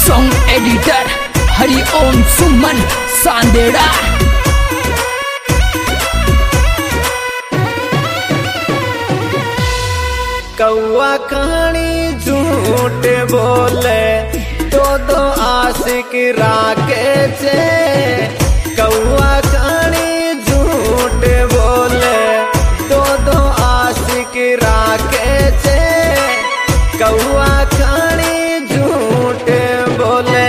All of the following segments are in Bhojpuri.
सॉन्ग एडिटर हरिओम सुमन सांदेड़ा। कौआ कहानी झूठ बोले दो आशिक राके छे। कौआ कहानी झूठ बोले दो आशिक राके छे। कौआ कहानी झूठ बोले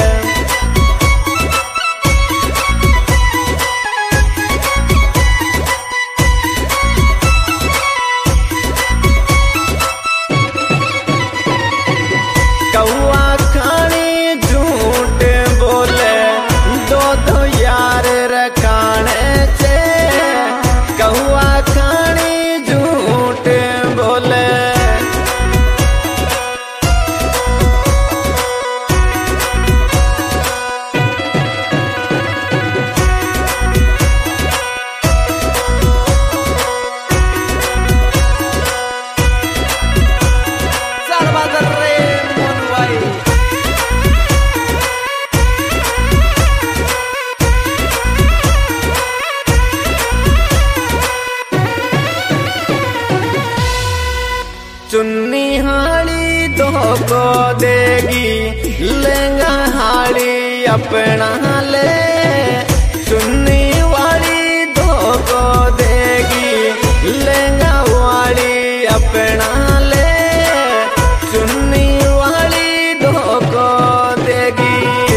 चुन्नी हाड़ी दो को देगी लहंगा हाड़ी अपना ले। चुन्नी वाली दो को देगी लहंगा वाली अपना ले। चुन्नी वाली दो को देगी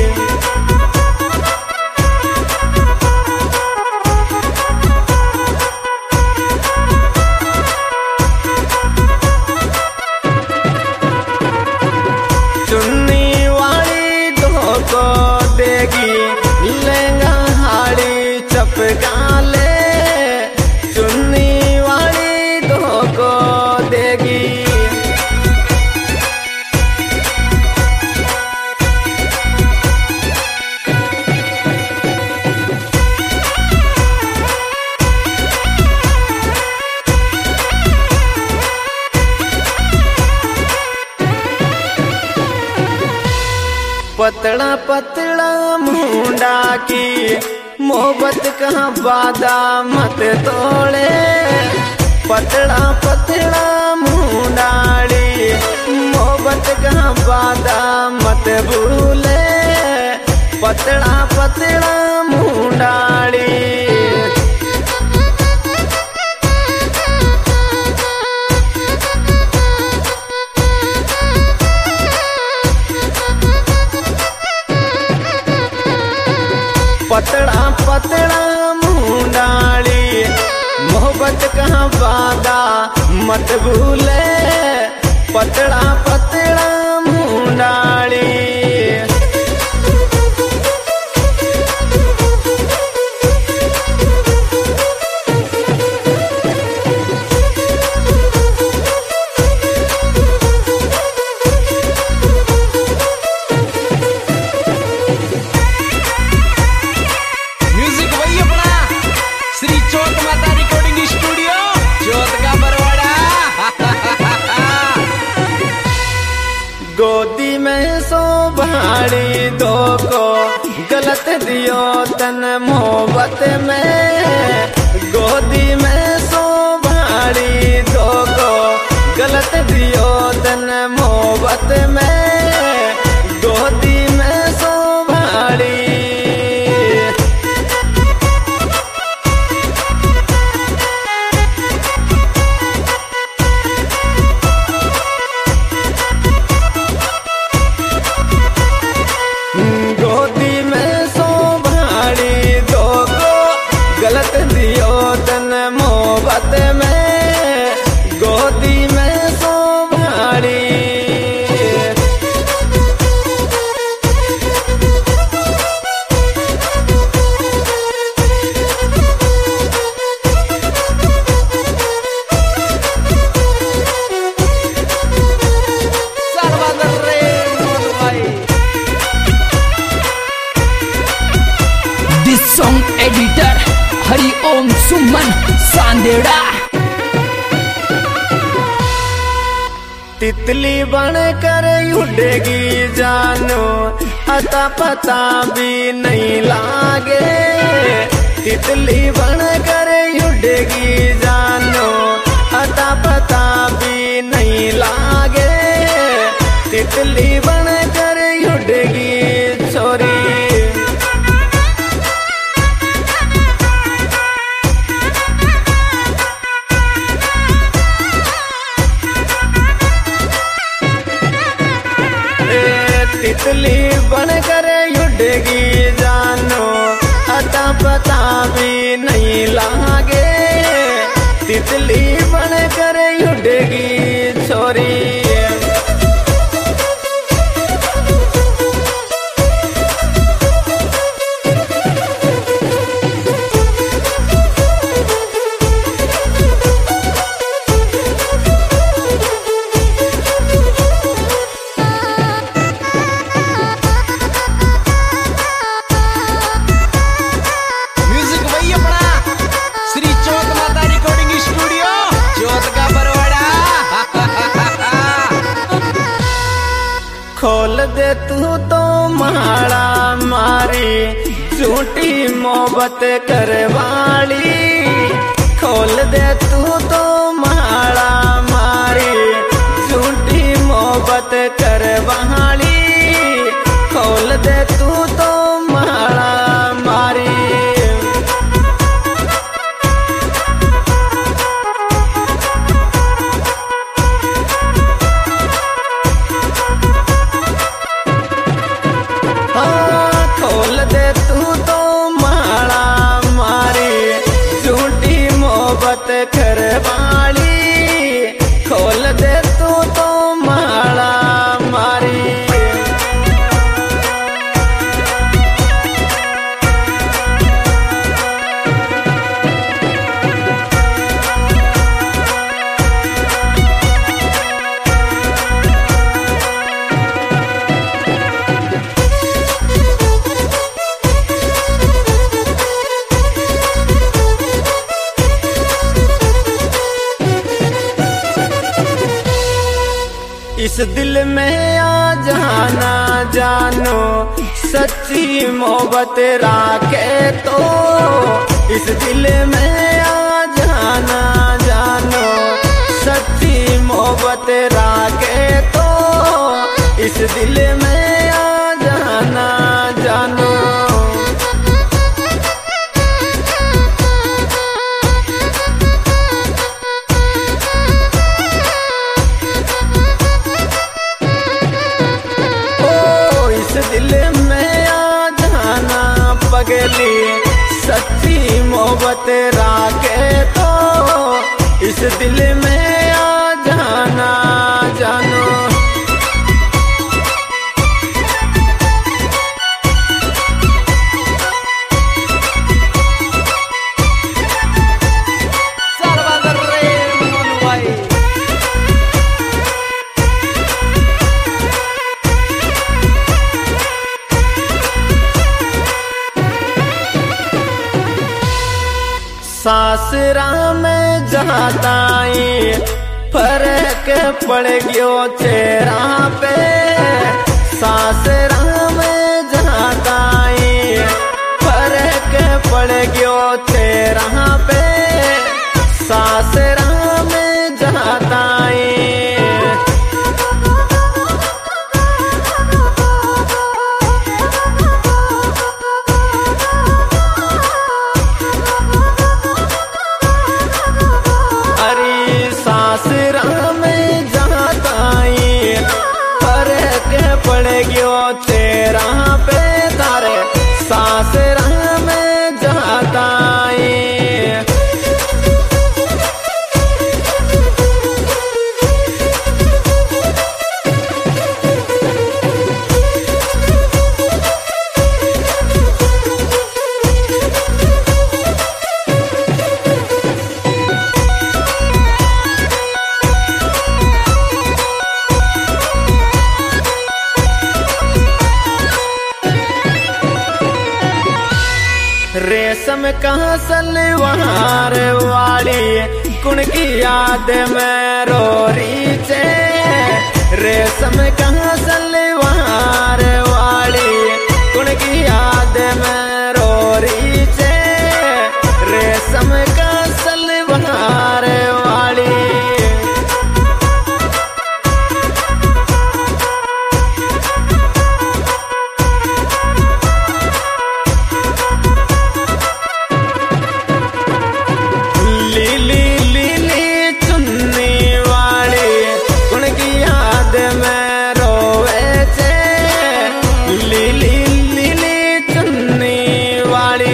लहंगा हाड़ी चपका ले। चुन्नी वाली दो को देगी पतला पतला मुंडा की मोहब्बत कहाँ वादा मत तोड़े। पतला पतला मुंडाड़ी मोहब्बत कहाँ वादा मत भूले। पतला पतला मुंडाड़ी पतला पतला मुंडाड़ी मोहब्बत कहाँ वादा मत भूले। पतला पतला मुंडाड़ी गोदी में सो भाड़ी दो को गलत दियो तन मोहब्बत में। गोदी में सो भाड़ी दो को गलत दियो तन मोहब्बत में। गोदी में सो भाड़ी मोहब्बत में। गोदी में सो भाड़ी दिस सॉन्ग एडिटर हरिओम सुमन सांदेड़ा। तितली बन कर उड़ेगी जानो अता पता भी नहीं लागे। तितली बन कर उड़ेगी जानो अता पता भी नहीं लागे। तितली बन कर उड़ेगी छोरी। तितली बन कर उड़ेगी जानो अता पता भी नहीं लागे। तितली बन कर उड़ेगी छोरी। खोल दे तू तो माला मारी झूठी मोहब्बत करवाली। खोल दे तू तो माला मारी झूठी मोहब्बत करवाली। खोल दे तू तो माला मारी। खोल दे तू तो माला मारी झूठी मोहब्बत करवाली। खोल दे तू तो माला मारी। इस दिल में आ जाना जानो सच्ची मोहब्बत राखे तो। इस दिल में आ जाना जानो सच्ची मोहब्बत राखे तो। इस दिल में आ जाना जानो। दिल में आ जाना पगली सच्ची मोहब्बत राखे तो। इस दिल में आ जाना जानो। सासरा में जाताई फर्क पड़ गयो चेहरा पे। सासरा में जाताई फर्क पड़ गयो चेहरा पे। सासरा में जाताई सासरा में जाताई फर्क पड़ गयो तेरा पे तारे। सासरा में जाताई रेशम कहाँ सलवार वाली कुण की याद में रो रही छे। रेशम कहाँ सलवार वाली उनकी याद में रो रही छे रेशम का सलवार वाली। लीली लीली चुन्नी वाली उनकी याद में रोवे छे लीली लीली चुन्नी वाली।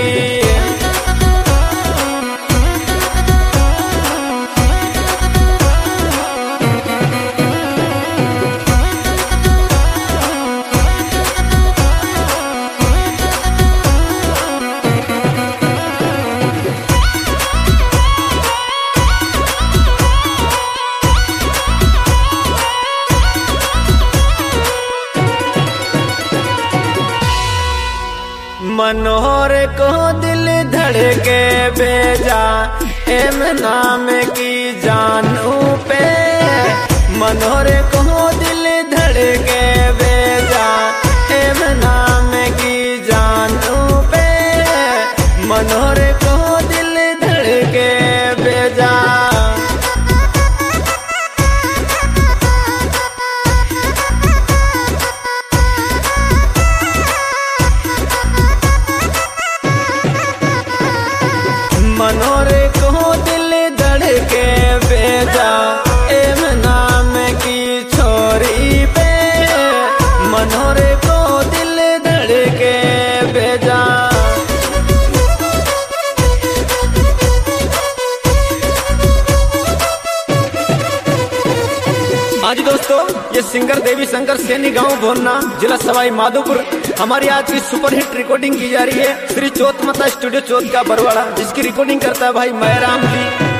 मनोहर को दिल धड़के भेजा एम नाम की जानू पे मनोहर को दिल धड़के भेजा एम नाम की जानू पे मनोहर को दिल धड़के भेजा। मनोहर को दिल धड़के भेजा एम नाम की छोरी पे मनोहर को दिल धड़के भेजा। आज दोस्तों ये सिंगर देवी शंकर सैनी गांव भोरना जिला सवाई माधोपुर हमारी आज की सुपरहिट रिकॉर्डिंग की जा रही है श्री चौथ माता स्टूडियो चौथ का बरवाड़ा जिसकी रिकॉर्डिंग करता है भाई मैराम जी।